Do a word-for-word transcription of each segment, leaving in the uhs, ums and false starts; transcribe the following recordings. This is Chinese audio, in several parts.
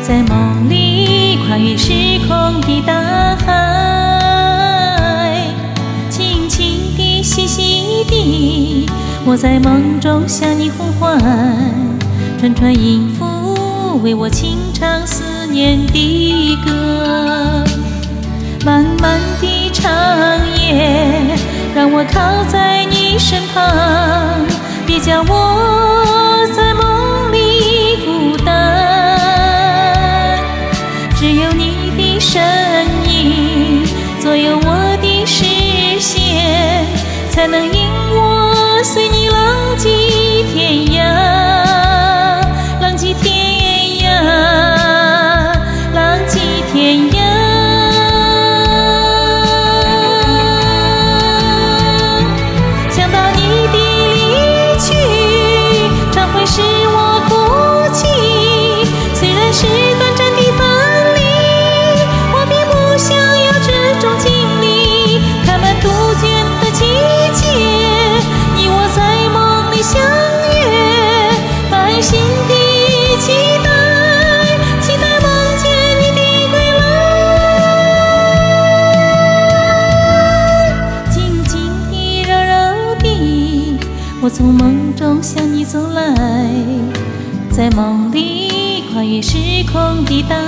在梦里跨越时空的大海，轻轻地细细地，我在梦中向你呼唤，串串音符为我轻唱思念的歌。漫漫的长夜，让我靠在你身旁，别叫我在梦里孤单。只有你的身影左右我的视线，才能引我随你浪迹天涯，浪迹天涯，浪迹天涯。是我哭泣，虽然是短暂的分离，我并不想要这种经历。开满杜鹃的季节，你我在梦里相约，满心的期待，期待梦见你的归来。静静地，柔柔地，我从梦中向你走来，在梦里跨越时空的大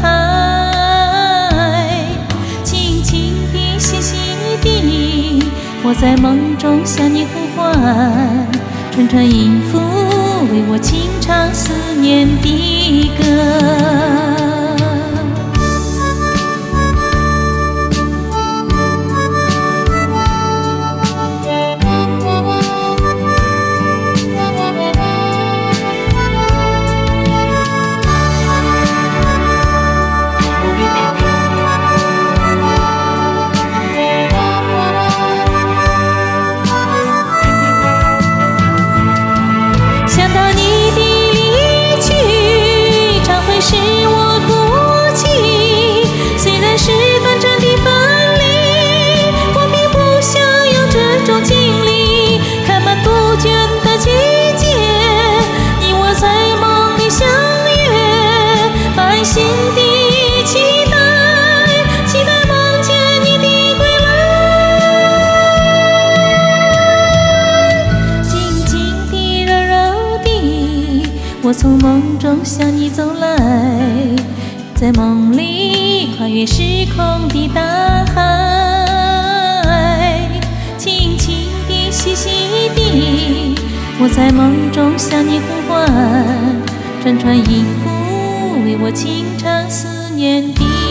海，轻轻地细细地，我在梦中向你呼唤，串串音符为我轻唱思念的歌。是我哭泣，虽然是短暂的分离，我并不想要这种经历。开满杜鹃的季节，你我在梦里相约，满心的期待，期待梦见你的归来。静静地，柔柔地，我从梦中向你走来，在梦里跨越时空的大海，轻轻地细细地，我在梦中向你呼唤，串串音符为我轻唱思念的